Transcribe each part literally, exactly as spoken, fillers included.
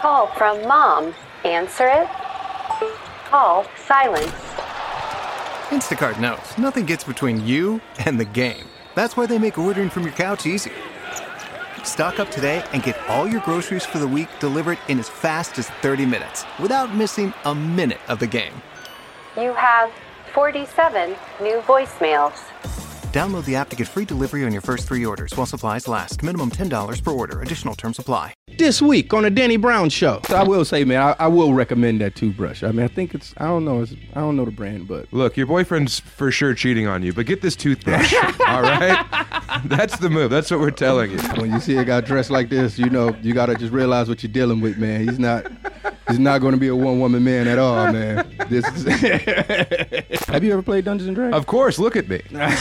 call from Mom. Answer it. Call silence. Instacart knows nothing gets between you and the game. That's why they make ordering from your couch easy. Stock up today and get all your groceries for the week delivered in as fast as thirty minutes without missing a minute of the game. You have forty-seven new voicemails. Download the app to get free delivery on your first three orders while supplies last. Minimum ten dollars per order. Additional terms apply. This week on the Danny Brown Show. So I will say, man, I, I will recommend that toothbrush. I mean, I think it's, I don't know, it's, I don't know the brand, but. Look, your boyfriend's for sure cheating on you, but get this toothbrush, all right? That's the move. That's what we're telling you. When you see a guy dressed like this, you know, you got to just realize what you're dealing with, man. He's not, he's not going to be a one-woman man at all, man. This is. Have you ever played Dungeons and Dragons? Of course, look at me.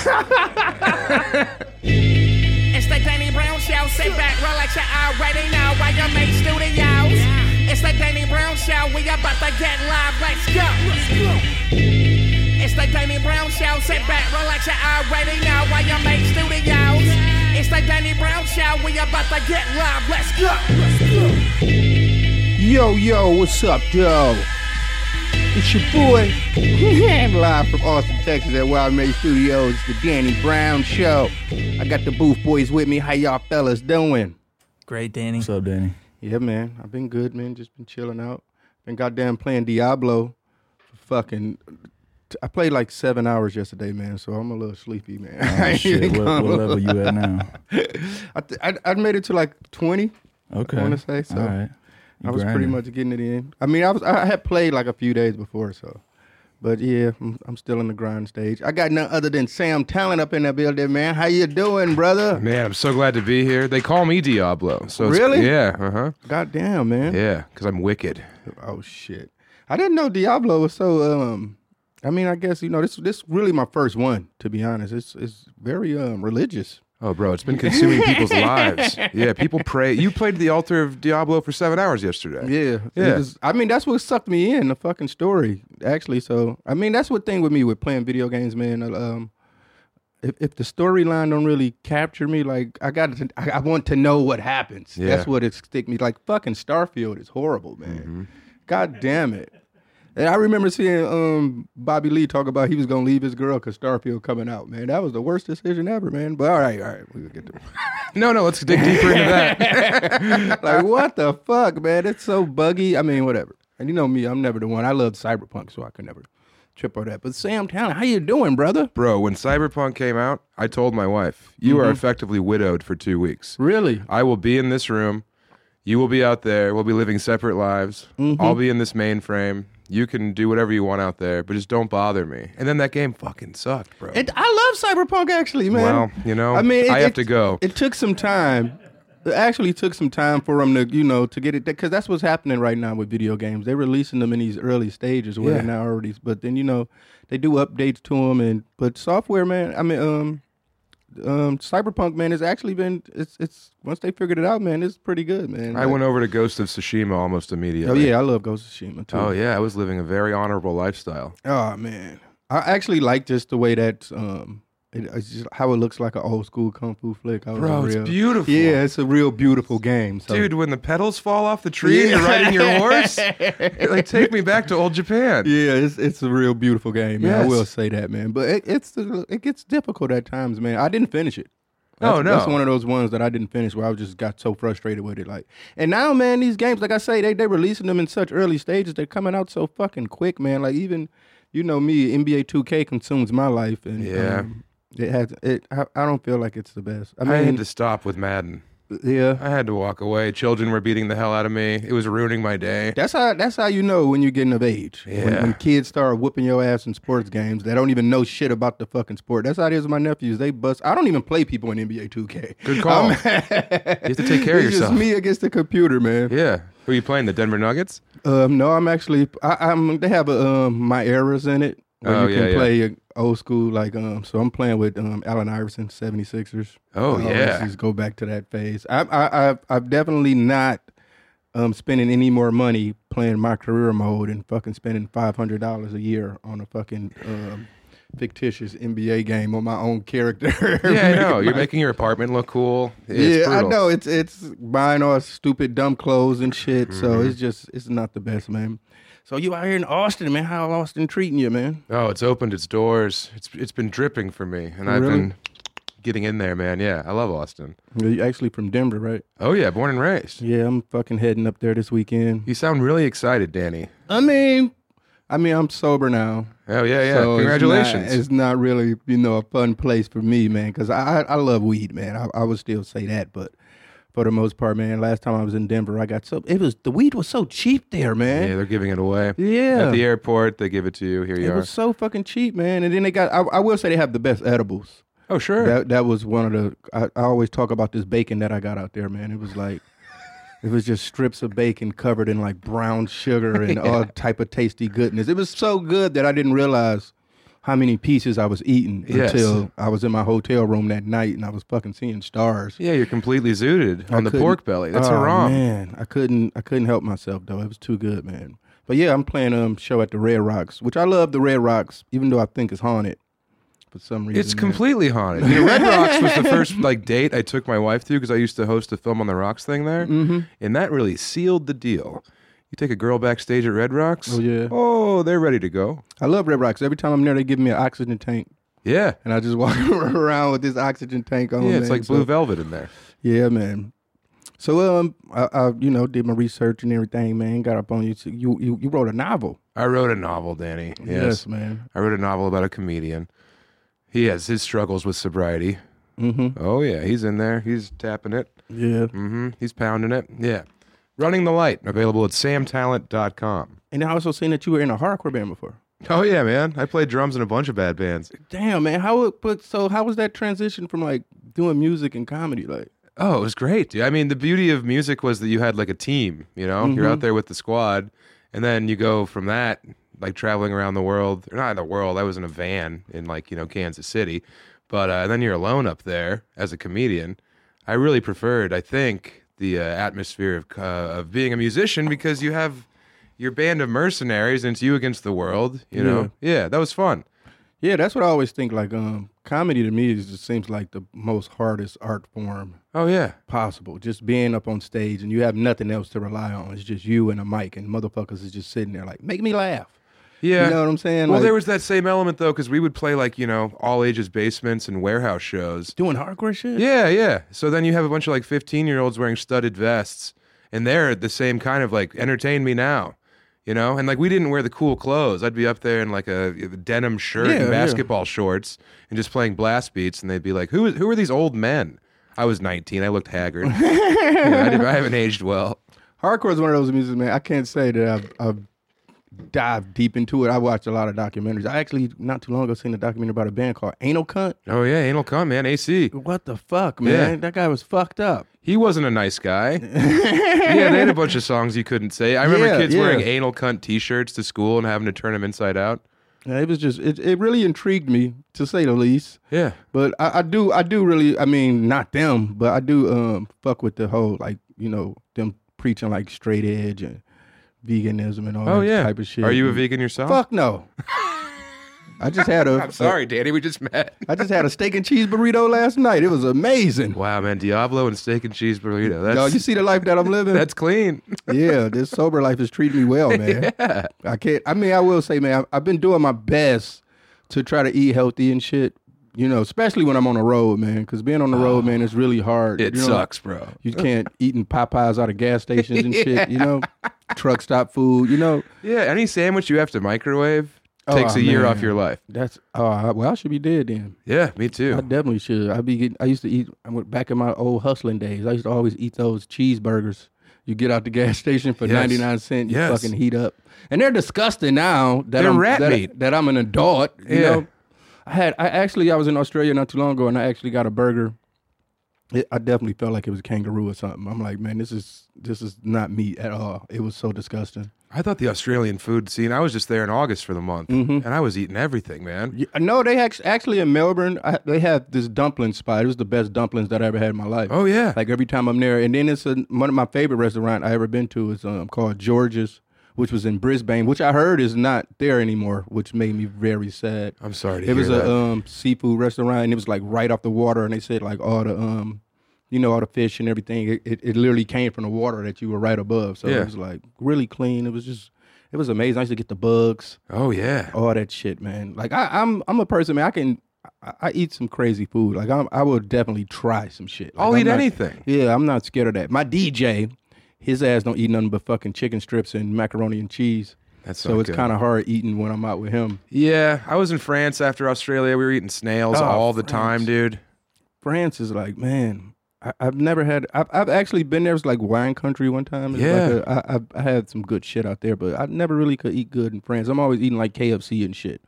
It's the Danny Brown Show. Sit back, relax, you already know why you make studios. It's the Danny Brown Show. We about to get live. Let's go. Let's go. It's the Danny Brown Show. Sit back, relax, you already know why you make studios. It's the Danny Brown Show. We about to get live. Let's go. Let's go. Yo, yo, what's up, yo? It's your boy, live from Austin, Texas at Wild May Studios. It's the Danny Brown Show. I got the Booth Boys with me. How y'all fellas doing? Great, Danny. What's up, Danny? Yeah, man. I've been good, man. Just been chilling out. Been goddamn playing Diablo. Fucking, I played like seven hours yesterday, man, so I'm a little sleepy, man. Oh, shit. What, what level you at now? I, th- I I made it to like twenty. Okay. I want to say so. All right. You I was grinding. pretty much getting it in. I mean, I was I had played like a few days before, so. But yeah, I'm, I'm still in the grind stage. I got none other than Sam Talent up in the building, man. How you doing, brother? Man, I'm so glad to be here. They call me Diablo. So it's, Really? Yeah, uh-huh. Goddamn, man. Yeah, because I'm wicked. Oh shit. I didn't know Diablo was so. Um, I mean, I guess you know this. This really my first one, to be honest. It's it's very um religious. Oh, bro, it's been consuming people's lives. Yeah, people pray. You played the altar of Diablo for seven hours yesterday. Yeah, Yeah. It was- I mean, that's what sucked me in, the fucking story, actually. So, I mean, that's what thing with me with playing video games, man. Um, if, if the storyline don't really capture me, like, I got to, I, I want to know what happens. Yeah. That's what it stick me. Like, fucking Starfield is horrible, man. Mm-hmm. God damn it. And I remember seeing um, Bobby Lee talk about he was going to leave his girl because Starfield coming out, man. That was the worst decision ever, man. But all right, all right, we'll get to it. No, no, let's dig deeper into that. Like, what the fuck, man? It's so buggy. I mean, whatever. And you know me, I'm never the one. I love Cyberpunk, so I could never trip on that. But Sam Talent, how you doing, brother? Bro, when Cyberpunk came out, I told my wife, you Mm-hmm. are effectively widowed for two weeks. Really? I will be in this room. You will be out there. We'll be living separate lives. Mm-hmm. I'll be in this mainframe. You can do whatever you want out there, but just don't bother me. And then that game fucking sucked, bro. It, I love Cyberpunk, actually, man. Well, you know, I mean, it, I have it- to go. It took some time. It actually took some time for them to, you know, to get it, because that's what's happening right now with video games. They're releasing them in these early stages where Yeah. they're now already, but then, you know, they do updates to them, and but software, man, I mean, um, um, Cyberpunk, man, has actually been, it's, it's, once they figured it out, man, it's pretty good, man. I Like- went over to Ghost of Tsushima almost Oh, immediately. yeah, I love Ghost of Tsushima, too. Oh, yeah. I was living a very honorable lifestyle. Oh, man. I actually like just the way that, um, it, it's just how it looks like an old school kung fu flick. I was Bro, a it's real- beautiful. Yeah, it's a real beautiful game. So. Dude, when the petals fall off the tree and you're riding your horse, it, like, take me back to old Japan. Yeah, it's it's a real beautiful game, man. I Yes. will say that, man. But it, it's it gets difficult at times, man. I didn't finish it. Oh, That's, no. That's one of those ones that I didn't finish where I just got so frustrated with it. Like, and now, man, these games, like I say, they they releasing them in such early stages. They're coming out so fucking quick, man. Like even, you know, me, N B A two K consumes my life, and Yeah. um, it has it. I, I don't feel like it's the best. I I, mean, had to stop with Madden. yeah. I had to walk away. Children were beating the hell out of me. It was ruining my day. That's how that's how you know when you're getting of age. When, Yeah. when kids start whooping your ass in sports games, they don't even know shit about the fucking sport. That's how it is with my nephews. They bust. I don't even play people in N B A two K. Good call. I'm- You have to take care of it's yourself. just me against the computer, man. Yeah. Who are you playing? The Denver Nuggets? Um, no, I'm actually. I, I'm. They have a, um, my errors in it where Oh, you can yeah, yeah. play uh, old school. Like um, so I'm playing with um Allen Iverson, seventy-sixers. Oh, I always yeah. Just go back to that phase. I I I've, I've definitely not um spending any more money playing my career mode and fucking spending five hundred dollars a year on a fucking um fictitious N B A game on my own character. Yeah, I know. You're making your apartment look cool. It's yeah, brutal. I know. It's it's buying all stupid, dumb clothes and shit. Mm-hmm. So it's just it's not the best, man. So you out here in Austin, man? How Austin treating you, man? Oh, it's opened its doors. It's it's been dripping for me, and I've Really? been getting in there, man. Yeah, I love Austin. You actually from Denver, right? Oh yeah, born and raised. Yeah, I'm fucking heading up there this weekend. You sound really excited, Danny. I mean, I mean, I'm sober now. Oh yeah, yeah. So Congratulations. It's not, it's not really, you know, a fun place for me, man, because I, I I love weed, man. I, I would still say that, but for the most part, man, last time I was in Denver, I got so it was the weed was so cheap there, man. Yeah, they're giving it away. Yeah. At the airport, they give it to you. Here you It are. was so fucking cheap, man. And then they got, I, I will say they have the best edibles. Oh sure. That that was one of the, I, I always talk about this bacon that I got out there, man. It was like, it was just strips of bacon covered in like brown sugar and all type of tasty goodness. It was so good that I didn't realize how many pieces I was eating Yes. until I was in my hotel room that night and I was fucking seeing stars. Yeah, you're completely zooted on I the couldn't- pork belly. That's oh, haram. Man, I couldn't I couldn't help myself though. It was too good, man. But yeah, I'm playing a um, show at the Red Rocks, which I love the Red Rocks, even though I think it's haunted for some reason. It's man. completely haunted. You know, Red Rocks was the first like date I took my wife to because I used to host a Film on the Rocks thing there, Mm-hmm. and that really sealed the deal. You take a girl backstage at Red Rocks. Oh, yeah. Oh, they're ready to go. I love Red Rocks. Every time I'm there, they give me an oxygen tank, Yeah. and I just walk around with this oxygen tank on. Yeah, it's man. like So- blue velvet in there. Yeah, man. So um, I, I you know did my research and everything, man. Got up on you. You you you wrote a novel. I wrote a novel, Danny. Yes. Yes, man. I wrote a novel about a comedian. He has his struggles with sobriety. Mm-hmm. Oh yeah, he's in there. He's tapping it. Yeah. Mm-hmm. He's pounding it. Yeah. Running the Light, available at sam talent dot com. And I also seen that you were in a hardcore band before. Oh yeah, man. I played drums in a bunch of bad bands. Damn, man. How it, but so how was that transition from like doing music and comedy? Like, Oh, it was great, dude. I mean, the beauty of music was that you had like a team, you know? You're out there with the squad, and then you go from that, like traveling around the world, or not in the world, I was in a van in like, you know, Kansas City, but uh, then you're alone up there as a comedian. I really preferred, I think, the uh, atmosphere of, uh, of being a musician because you have your band of mercenaries and it's you against the world, you know? Yeah, that was fun. yeah, that's what I always think. Like, um, comedy to me is just seems like the most hardest art form Oh, yeah. possible. Just being up on stage and you have nothing else to rely on. It's just you and a mic, and motherfuckers is just sitting there like, make me laugh. Yeah. You know what I'm saying? Well, Like, there was that same element, though, because we would play, like, you know, all ages basements and warehouse shows. doing hardcore shit. Yeah, yeah. So then you have a bunch of, like, fifteen-year-olds wearing studded vests, and they're the same kind of, like, entertain me now, you know? And, like, we didn't wear the cool clothes. I'd be up there in, like, a, a denim shirt Yeah, and yeah. basketball shorts and just playing blast beats, and they'd be like, who, is, who are these old men? I was nineteen. I looked haggard. Yeah, I, did, I haven't aged well. Hardcore is one of those music, man. I can't say that I've, I've dived deep into it. I watched a lot of documentaries. I actually, not too long ago, seen a documentary about a band called Anal Cunt. Oh, yeah, anal cunt, man. A C. What the fuck, man? Yeah. That guy was fucked up. He wasn't a nice guy. Yeah, they had a bunch of songs you couldn't say. I remember Yeah, kids yeah. wearing anal cunt T-shirts to school and having to turn them inside out. Yeah, it was just, it, it really intrigued me, to say the least. Yeah. But I, I do, I do really, I mean, not them, but I do um fuck with the whole, like, you know, them preaching like straight edge and veganism and all Oh that yeah. type of shit. Are you a vegan yourself? Fuck no. I just had a. I'm sorry, Danny. We just met. I just had a steak and cheese burrito last night. It was amazing. Wow, man. Diablo and steak and cheese burrito. That's Yo, you see the life that I'm living? that's clean. Yeah, this sober life is treating me well, man. Yeah. I can't. I mean, I will say, man, I've, I've been doing my best to try to eat healthy and shit. You know, especially when I'm on the road, man. Because being on the road, man, is really hard. It You know, sucks, bro. You can't eating Popeyes out of gas stations and shit. You know, truck stop food. You know, Yeah, any sandwich you have to microwave takes Oh, a year man. off your life. that's. Oh, I- well, I should be dead then. Yeah, me I too. definitely should. I be getting. I used to eat. I went back in my old hustling days. I used to always eat those cheeseburgers. You get out the gas station for Yes. ninety-nine cents. You Yes. fucking heat up, and they're disgusting now. That They're I'm, rat that, meat. that I'm an adult. You Yeah. know, I had. I actually. I was in Australia not too long ago, and I actually got a burger. It, I definitely felt like it was kangaroo or something. I'm like, man, this is this is not meat at all. It was so disgusting. I thought the Australian food scene, I was just there in August for the month, Mm-hmm. and I was eating everything, man. Yeah, no, they act- actually in Melbourne. I, they had this dumpling spot. It was the best dumplings that I ever had in my life. Oh, yeah. Like every time I'm there, and then it's a, one of my favorite restaurants I ever been to is um, called George's, which was in Brisbane, which I heard is not there anymore, which made me very sad. I'm sorry to It hear was that. a um, seafood restaurant, and it was like right off the water, and they said like all the um, you know, all the fish and everything, it, it, it literally came from the water that you were right above. So Yeah. it was like really clean. It was just, it was amazing. I used to get the bugs, Oh yeah. all that shit, man. Like I, I'm, I'm a person, man. I can, I, I eat some crazy food. Like I'm, I would definitely try some shit. Like, I'll I'm eat not- anything. Yeah, I'm not scared of that. My D J, his ass don't eat nothing but fucking chicken strips and macaroni and cheese. That's So it's kind of hard eating when I'm out with him. Yeah, I was in France after Australia. We were eating snails Oh, all the France. time, dude. France is like, man, I, I've never had. I've, I've actually been there. It was like wine country one time. It's Yeah. like a, I, I've- I had some good shit out there, but I never really could eat good in France. I'm always eating like K F C and shit.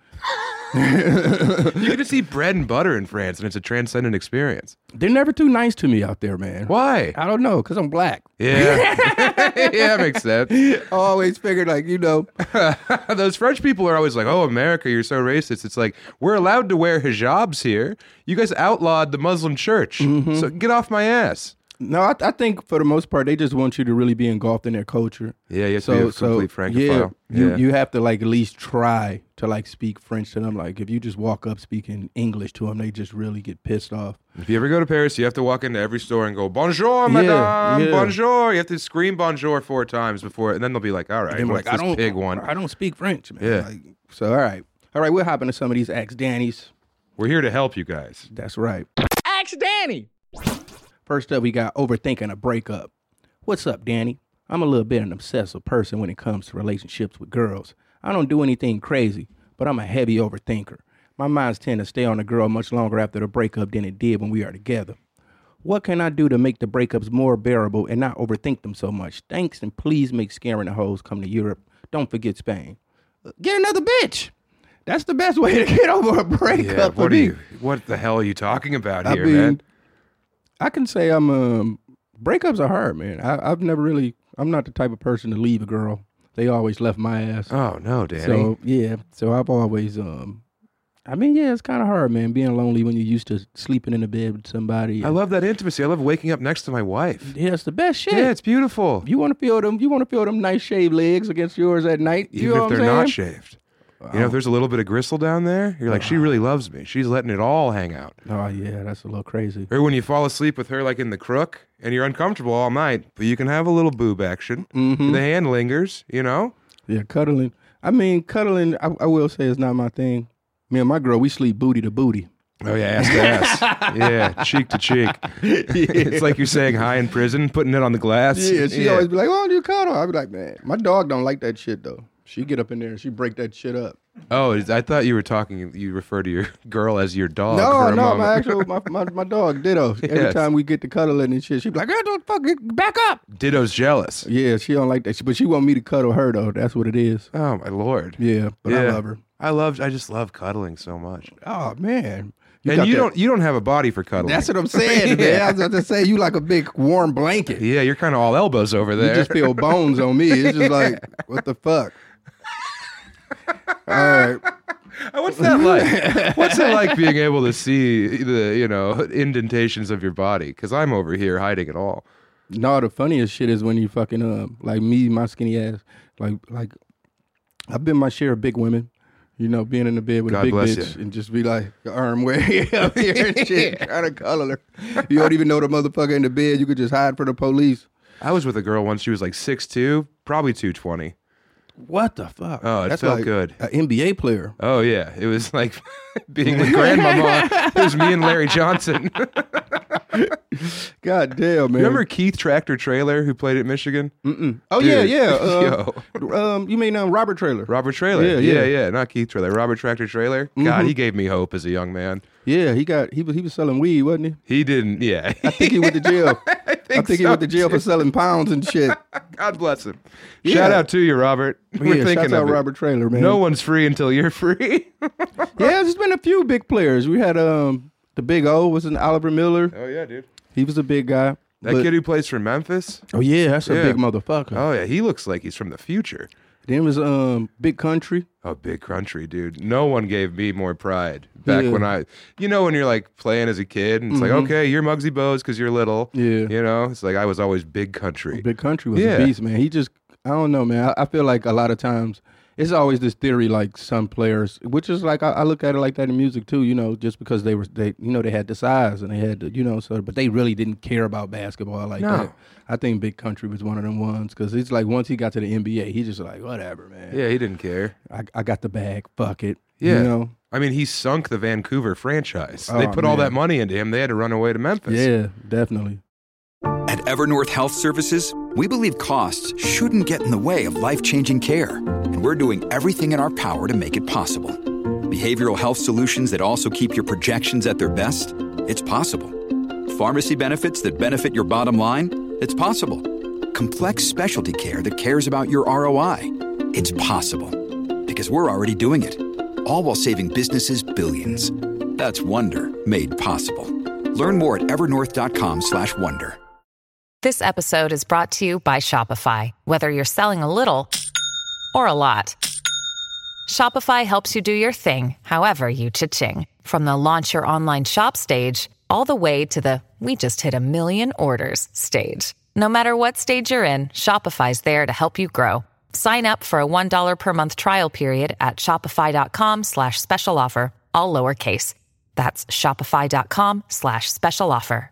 You can just eat bread and butter in France, and it's a transcendent experience. They're never too nice to me out there, man. Why? I don't know, cause I'm black. Yeah, yeah, that makes sense. I always figured like, you know, Those French people are always like, "Oh, America, you're so racist." It's like we're allowed to wear hijabs here. You guys outlawed the Muslim church, Mm-hmm. so get off my ass. no, I, I think for the most part they just want you to really be engulfed in their culture. Yeah, you have to be a complete francophile. Yeah, you Yeah. you have to like at least try to like speak French to them. Like if you just walk up speaking English to them, they just really get pissed off. If you ever go to Paris, you have to walk into every store and go, "Bonjour, Yeah, madame, yeah. bonjour." You have to scream "bonjour" four times before, and then they'll be like, "All right, They were what's like, I this don't, pig one?" I don't speak French, man. Yeah. Like, so all right, all right, we'll hop into some of these Ask Danny's. We're here to help you guys. That's right. Ask Danny. First up, we got overthinking a breakup. What's up, Danny? I'm a little bit an obsessive person when it comes to relationships with girls. I don't do anything crazy, but I'm a heavy overthinker. My minds tend to stay on a girl much longer after the breakup than it did when we are together. What can I do to make the breakups more bearable and not overthink them so much? Thanks, and please make scaring the hoes come to Europe. Don't forget Spain. Uh, Get another bitch. That's the best way to get over a breakup. Yeah, for what are me. you? What the hell are you talking about I here, mean, man? I can say I'm um breakups are hard, man. I, I've never really. I'm not the type of person to leave a girl. They always left my ass. Oh no, Danny. So yeah, so I've always um. I mean, yeah, it's kind of hard, man, being lonely when you're used to sleeping in a bed with somebody. I love that intimacy. I love waking up next to my wife. Yeah, it's the best shit. Yeah, it's beautiful. You want to feel them. You want to feel them nice shaved legs against yours at night. You Even know if what they're I'm not saying? shaved. You know, if there's a little bit of gristle down there, you're like, she really loves me. She's letting it all hang out. Oh yeah, that's a little crazy. Or when you fall asleep with her like in the crook and you're uncomfortable all night, but you can have a little boob action. Mm-hmm. The hand lingers, you know? Yeah, cuddling. I mean, cuddling. I, I will say is not my thing. Me and my girl, we sleep booty to booty. Oh yeah, ass to ass. Yeah, cheek to cheek. It's like you're saying hi in prison, putting it on the glass. Yeah, she always be like, "Why don't you cuddle?" I be like, "Man, my dog don't like that shit though. She get up in there and she break that shit up." Oh, is- I thought you were talking. You refer to your girl as your dog. no, for a no, moment. my actual my, my my dog Ditto. Every Yes. time we get to cuddling and shit, she be like, "Hey, don't fuck it, back up." Ditto's jealous. Yeah, she don't like that, shit, but she want me to cuddle her though. That's what it is. Oh my lord. Yeah, but I Yeah. love her. I love. I just love cuddling so much. Oh man, and got you that- don't. You don't have a body for cuddling. That's what I'm saying, man. I was about to say you like a big warm blanket. Yeah, you're kind of all elbows over You there. just feel bones on me. It's just like, what the fuck? All right. What's that like? What's it like being able to see the you know indentations of your body? Because I'm over here hiding it all. No, the funniest shit is when you fucking uh like me, my skinny ass. Like like I've been my share of big women. You know, being in the bed with God a big bless bitch you. and just be like your arm way up here and shit, trying to cuddle her. You don't even know the motherfucker in the bed. You could just hide from the police. I was with a girl once. She was like six two, probably two twenty. What the fuck? Oh, it That's felt like good. An N B A player. Oh yeah, it was like being with grandmama. It was me and Larry Johnson. God damn, man. Remember Keith Tractor Trailer who played at Michigan? Mm-mm. Oh yeah, Dude. yeah. Uh, Yo. um, you mean um, Robert Trailer? Robert Trailer. Yeah, Yeah, yeah. yeah, Not Keith Trailer. Robert Tractor Trailer. God, he gave me hope as a young man. Yeah, he got he was he was selling weed, wasn't he? He didn't. Yeah. I think he went to jail. I think, I think he so, went to jail for too. selling pounds and shit. God bless him. Yeah. Shout out to you, Robert. We're yeah, thinking shouts out of it. Robert Trailer, man. No one's free until you're free. Yeah, there's been a few big players. We had um the Big O was an Oliver Miller. Oh yeah, dude. He was a big guy. That But- kid who plays for Memphis. Oh yeah, that's a Yeah. big motherfucker. Oh yeah, he looks like he's from the future. Then was um Big Country. Oh, big country, dude. No one gave me more pride back Yeah. when I, you know, when you're like playing as a kid and it's like, okay, you're Muggsy Bogues because you're little. Yeah. You know, it's like I was always big country. Big Country was Yeah. a beast, man. He just I don't know, man. I, I feel like a lot of times it's always this theory, like some players, which is like I, I look at it like that in music too. You know, just because they were they, you know, they had the size and they had the, you know, so but they really didn't care about basketball like No. that. I think Big Country was one of them ones because it's like once he got to the N B A, he just like whatever, man. Yeah, he didn't care. I, I got the bag. Fuck it. Yeah. You know. I mean, he sunk the Vancouver franchise. Oh, they put all man. that money into him. They had to run away to Memphis. Yeah, definitely. At Evernorth Health Services, we believe costs shouldn't get in the way of life-changing care, and we're doing everything in our power to make it possible. Behavioral health solutions that also keep your projections at their best? It's possible. Pharmacy benefits that benefit your bottom line? It's possible. Complex specialty care that cares about your R O I? It's possible. Because we're already doing it. All while saving businesses billions. That's Wonder made possible. Learn more at evernorth.com slash wonder. This episode is brought to you by Shopify. Whether you're selling a little or a lot, Shopify helps you do your thing, however you cha-ching. From the launch your online shop stage, all the way to the we just hit a million orders stage. No matter what stage you're in, Shopify's there to help you grow. Sign up for a one dollar per month trial period at shopify.com slash special offer, all lowercase. That's shopify.com slash special offer.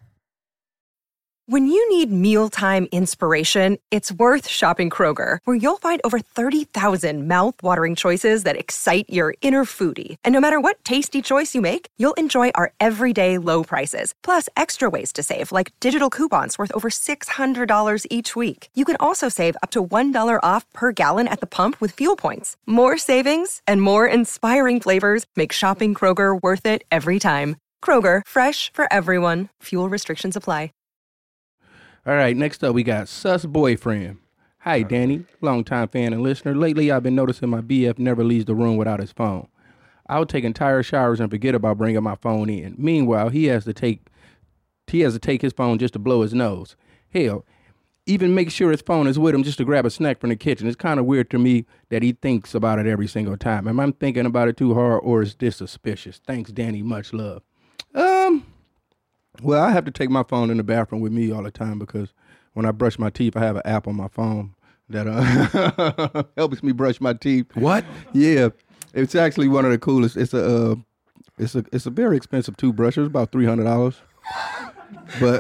When you need mealtime inspiration, it's worth shopping Kroger, where you'll find over thirty thousand mouth-watering choices that excite your inner foodie. And no matter what tasty choice you make, you'll enjoy our everyday low prices, plus extra ways to save, like digital coupons worth over six hundred dollars each week. You can also save up to one dollar off per gallon at the pump with fuel points. More savings and more inspiring flavors make shopping Kroger worth it every time. Kroger, fresh for everyone. Fuel restrictions apply. All right, next up we got Sus Boyfriend. Hi, Danny, longtime fan and listener. Lately, I've been noticing my B F never leaves the room without his phone. I'll take entire showers and forget about bringing my phone in. Meanwhile, he has to take he has to take his phone just to blow his nose. Hell, even make sure his phone is with him just to grab a snack from the kitchen. It's kind of weird to me that he thinks about it every single time. Am I thinking about it too hard, or is this suspicious? Thanks, Danny. Much love. Um. Well, I have to take my phone in the bathroom with me all the time because when I brush my teeth, I have an app on my phone that uh, helps me brush my teeth. What? Yeah, it's actually one of the coolest. It's a uh, it's a it's a very expensive toothbrush. It's about three hundred dollars, but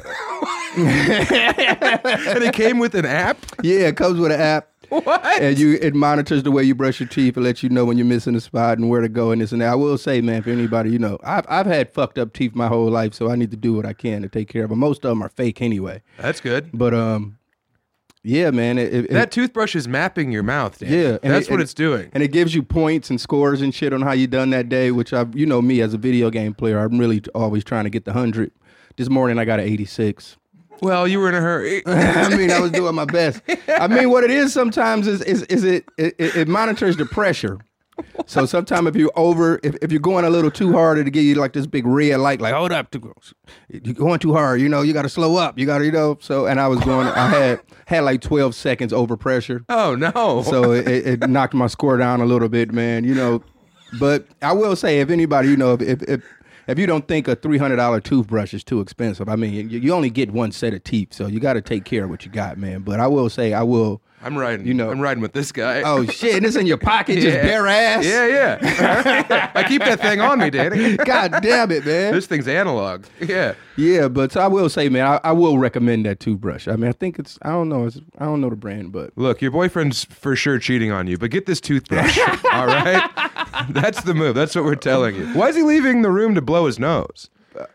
And it came with an app? Yeah, it comes with an app. What? And you, it monitors the way you brush your teeth and lets you know when you're missing a spot and where to go and this and that. I will say, man, for anybody, you know, I've I've had fucked up teeth my whole life, so I need to do what I can to take care of them. Most of them are fake anyway. That's good. But um, yeah, man, it, it, that toothbrush is mapping your mouth, Dan. Yeah, and that's it, what and, it's doing. And it gives you points and scores and shit on how you done that day. Which I, you know, me as a video game player, I'm really always trying to get the hundred. This morning I got an eighty-six. Well, you were in a hurry. I mean, I was doing my best. I mean, what it is sometimes is is, is it, it it monitors the pressure. So sometimes if you over, if, if you're going a little too hard, it'll give you like this big red light, like hold up, you're going too hard. You know, you got to slow up. You got to, you know. So and I was going, I had had like twelve seconds over pressure. Oh no! So it, it knocked my score down a little bit, man. You know, but I will say, if anybody, you know, if if, if If you don't think a three hundred dollars toothbrush is too expensive, I mean, you, you only get one set of teeth, so you got to take care of what you got, man. But I will say, I will. I'm riding. You know, I'm riding with this guy. Oh shit! And it's in your pocket, just Yeah. bare ass. Yeah, yeah. I keep that thing on me, Danny. God damn it, man. This thing's analog. Yeah. Yeah, but so I will say, man, I, I will recommend that toothbrush. I mean, I think it's. I don't know. It's, I don't know the brand, but Look, your boyfriend's for sure cheating on you, but get this toothbrush. All right. That's the move. That's what we're telling you. Why is he leaving the room to blow his nose?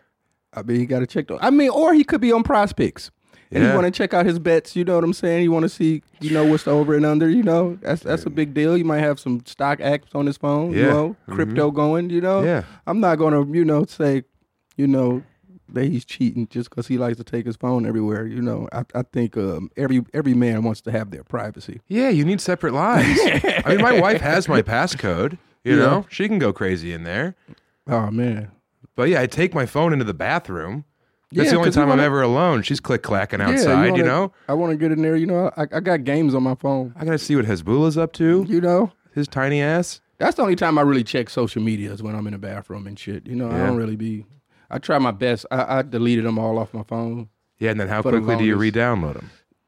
I mean, you got to check those. I mean, or he could be on Prospects. And Yeah. you want to check out his bets, you know what I'm saying? You want to see, you know, what's the over and under, you know? That's that's a big deal. You might have some stock apps on his phone, you Yeah. know, crypto going, you know? Yeah. I'm not going to, you know, say, you know, that he's cheating just because he likes to take his phone everywhere, you know? I, I think um, every every man wants to have their privacy. Yeah, you need separate lives. I mean, my wife has my passcode. You Yeah. know, she can go crazy in there. Oh, man. But yeah, I take my phone into the bathroom. That's Yeah, the only 'cause you time wanna- I'm ever alone. She's click clacking Yeah, outside, you, wanna- know? I want to get in there, you know? I, I got games on my phone, I got to see what Hezbollah's up to. you know? His tiny ass. That's the only time I really check social media is when I'm in the bathroom and shit. You know, I Yeah. don't really be. I try my best. I, I deleted them all off my phone. Yeah, and then how For the quickly do you longest. re-download them?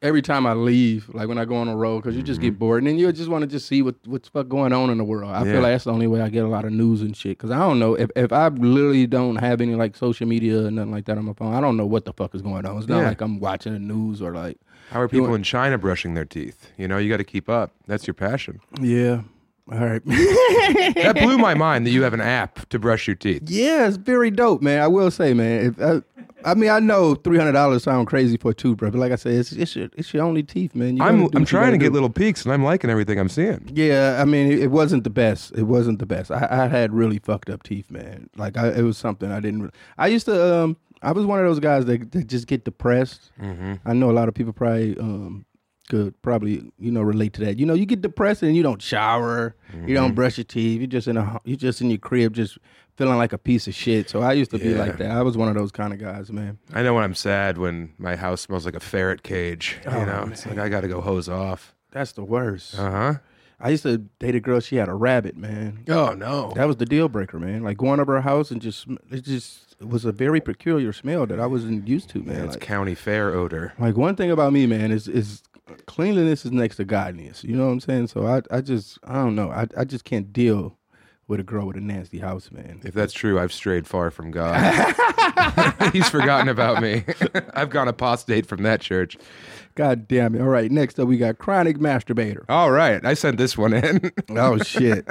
every time I leave, like when I go on a road, because you just get bored, and then you just want to just see what what's fuck going on in the world. I Yeah. feel like that's the only way I get a lot of news and shit. Because I don't know if if I literally don't have any like social media or nothing like that on my phone, I don't know what the fuck is going on. It's not Yeah. like I'm watching the news or like. How are people in China brushing their teeth? You know, you got to keep up. That's your passion. Yeah. All right. That blew my mind that you have an app to brush your teeth. Yeah, it's very dope, man. I will say, man. If I, I mean, I know three hundred dollars sound crazy for a toothbrush, but like I said, it's it's your, it's your only teeth, man. You I'm gotta do I'm what you trying to gotta get do. little peeks, and I'm liking everything I'm seeing. Yeah, I mean, it, it wasn't the best. It wasn't the best. I, I had really fucked up teeth, man. Like, I, it was something I didn't. Really, I used to. Um, I was one of those guys that, that just get depressed. Mm-hmm. I know a lot of people probably um, could probably you know relate to that. You know, you get depressed and you don't shower, Mm-hmm. you don't brush your teeth. You're just in a you just in your crib, just feeling like a piece of shit. So I used to be Yeah. like that. I was one of those kind of guys, man. I know when I'm sad when my house smells like a ferret cage. You Oh, know, man. it's like I got to go hose off. That's the worst. Uh huh. I used to date a girl. She had a rabbit, man. Oh no. That was the deal breaker, man. Like going over her house and just it just it was a very peculiar smell that I wasn't used to, man. Yeah, it's like, county fair odor. like one thing about me, man, is is cleanliness is next to godliness. You know what I'm saying? So I I just I don't know. I I just can't deal with a girl with a nasty house, man. If that's true, I've strayed far from God. He's forgotten about me. I've gone apostate from that church. God damn it. All right, next up we got chronic masturbator. All right, I sent this one in. Oh shit.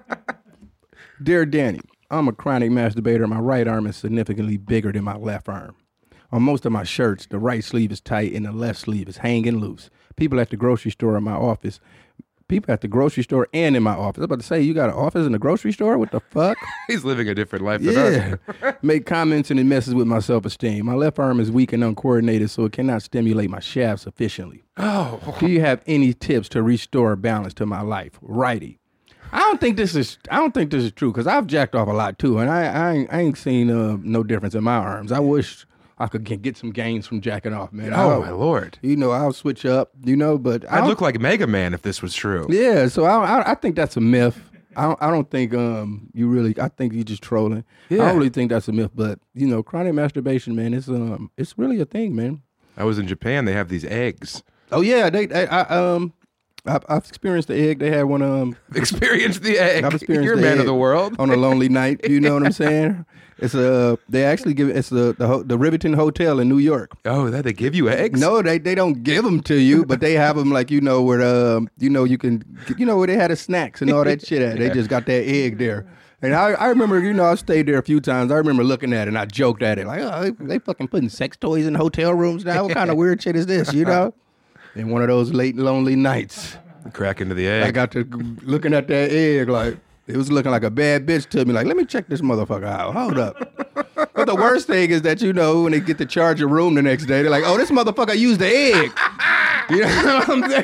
Dear Danny, I'm a chronic masturbator. My right arm is significantly bigger than my left arm. On most of my shirts, the right sleeve is tight and the left sleeve is hanging loose. People at the grocery store in my office, people at the grocery store and in my office. I was about to say, you got an office in the grocery store? What the fuck? He's living a different life than Yeah. us. Make comments and it messes with my self-esteem. My left arm is weak and uncoordinated, so it cannot stimulate my shaft sufficiently. Oh, Do you have any tips to restore balance to my life? Righty. I don't think this is. I don't think this is true because I've jacked off a lot too, and I I ain't, I ain't seen uh, no difference in my arms. I wish I could get, get some gains from jacking off, man. oh I'll- my lord. You know, I'll switch up. You know, but I I'd don't- look like Mega Man if this was true. Yeah, so I I, I think that's a myth. I don't, I don't think um you really. I think you just trolling. I Yeah. don't really think that's a myth, but you know, chronic masturbation, man, it's um it's really a thing, man. I was in Japan. They have these eggs. Oh yeah, they, they I um. I've, I've experienced the egg. They had one um Experience the egg. I've experienced You're a the man egg of the world. on a lonely night. You know what I'm saying? It's a they actually give it's the the, ho- the Riverton Hotel in New York. Oh, that they give you eggs? No, they they don't give them to you, but they have them like you know where um you know you can you know where they had the snacks and all that shit at. They just got that egg there. And I, I remember, you know, I stayed there a few times. I remember looking at it and I joked at it like, oh, they, they fucking putting sex toys in hotel rooms now. What kind of weird shit is this? You know? In one of those late lonely nights. Crack into the egg. I got to looking at that egg like it was looking like a bad bitch to me. Like, let me check this motherfucker out. Hold up. But the worst thing is that, you know, when they get to charge your room the next day, they're like, oh, this motherfucker used the egg. You know what I'm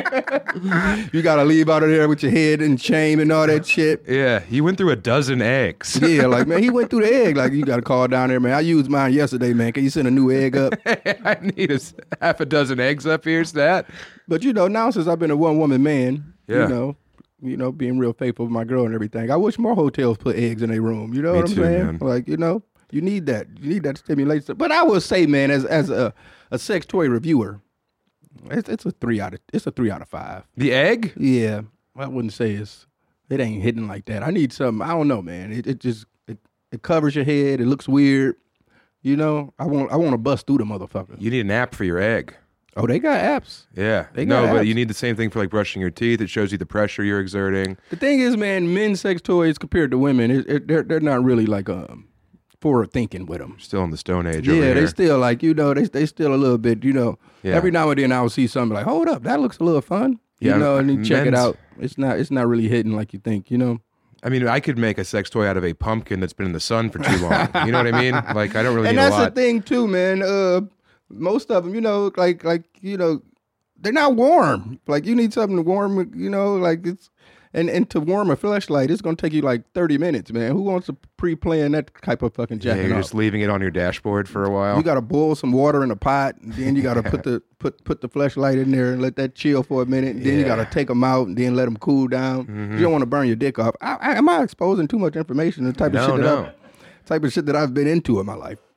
saying? You got to leave out of there with your head in shame and all that shit. Yeah, you went through a dozen eggs. Yeah, like, man, he went through the egg. Like, you got to call down there, man. I used mine yesterday, man. Can you send a new egg up? I need a s- half a dozen eggs up here, stat. But, you know, now since I've been a one-woman man, Yeah. you know, you know, being real faithful with my girl and everything, I wish more hotels put eggs in their room. You know Me what I'm too, saying? man. Like, you know, you need that. You need that stimulation. But I will say, man, as as a, a sex toy reviewer, it's, it's a three out of it's a three out of five. The egg? Yeah, I wouldn't say it's it ain't hitting like that. I need something. I don't know, man. It it just it, it covers your head. It looks weird. You know, I want I want to bust through the motherfucker. You need an app for your egg. Oh, they got apps. Yeah. They no, got but apps. you need the same thing for like brushing your teeth. It shows you the pressure you're exerting. The thing is, man, men's sex toys compared to women, it, it, they're they're not really like um forward thinking with them. Still in the Stone Age over Yeah, here. they still like you know they they still a little bit you know. Yeah. Every now and then I'll see something like, hold up, that looks a little fun. Yeah, You know, and you check it men's- out. It's not it's not really hitting like you think. You know. I mean, I could make a sex toy out of a pumpkin that's been in the sun for too long. You know what I mean? Like, I don't really And need a that's the lot. thing too, man. Uh, most of them, you know, like like you know, they're not warm. Like you need something to warm. You know, like it's and and to warm a fleshlight, it's gonna take you like thirty minutes, man. Who wants to pre-plan that type of fucking Yeah, jacking you're off? just leaving it on your dashboard for a while. You got to boil some water in a pot, and then you got to put the put put the fleshlight in there and let that chill for a minute. And then you got to Yeah. take them out and then let them cool down. Mhm. You don't want to burn your dick off. I, I, am I exposing too much information? The type of No, shit that no. I've, type of shit that I've been into in my life.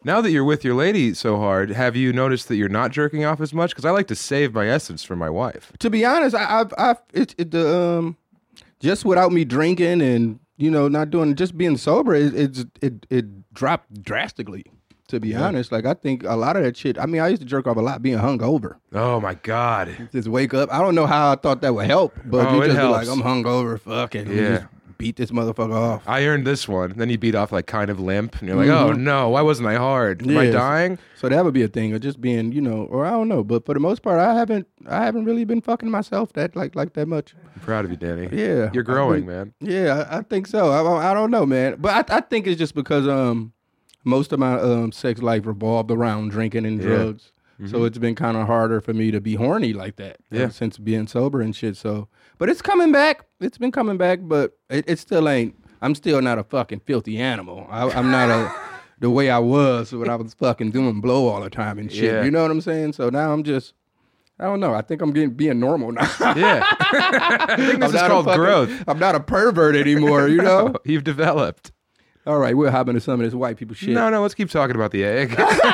Now that you're with your lady so hard, have you noticed that you're not jerking off as much? Because I like to save my essence for my wife. To be honest, I, I've, I've, it, it, the, um, just without me drinking and you know not doing, just being sober, it, it's it it dropped drastically. To be yeah. honest, like I think a lot of that shit. I mean, I used to jerk off a lot being hungover. Oh my god! Just wake up. I don't know how I thought that would help, but oh, you just helps. be like, I'm hungover. Fuck it. Yeah. Just beat this motherfucker off. I earned this one. Then you beat off like kind of limp, and you're like, mm-hmm. oh no, why wasn't I hard? Am yeah. I dying? So that would be a thing, or just being, you know, or I don't know. But for the most part, I haven't, I haven't really been fucking myself that like like that much. I'm proud of you, Danny. Yeah, you're growing, I man. Yeah, I, I think so. I, I don't know, man, but I, I think it's just because um most of my um sex life revolved around drinking and drugs. Yeah. Mm-hmm. So it's been kind of harder for me to be horny like that yeah. since being sober and shit. So, but it's coming back. It's been coming back, but it, it still ain't. I'm still not a fucking filthy animal. I, I'm not a the way I was when I was fucking doing blow all the time and shit. Yeah. You know what I'm saying? So now I'm just, I don't know. I think I'm getting being normal now. Yeah. I think this I'm is called fucking, growth. I'm not a pervert anymore, you know? No, you've developed. All right, we'll hop into some of this white people shit. No, no, let's keep talking about the egg.